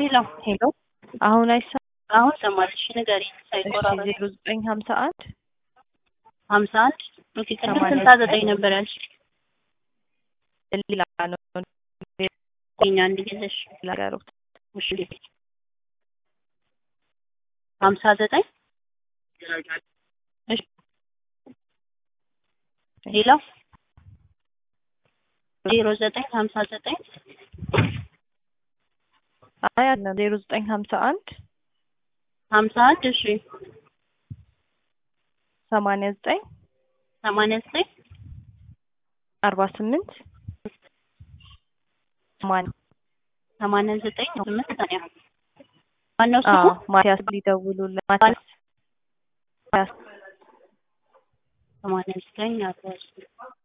ሄሎ ሄሎ አሁን አሁን ሰማልሽ ንገሪ ሳይቆራረጥ 0951 51 ኦኬ ቅድም 69 ነበር ያልሽ ሌላ ነው እኛ እንዲገዘሽ ላጋሩት እሺ 59 እሺ ሄሎ 0959 አያና 0951 51 እሺ 89 89 48 89 8 ማነው ስሙ? ማቲያስ ሊደውሉልህ ማቲያስ 89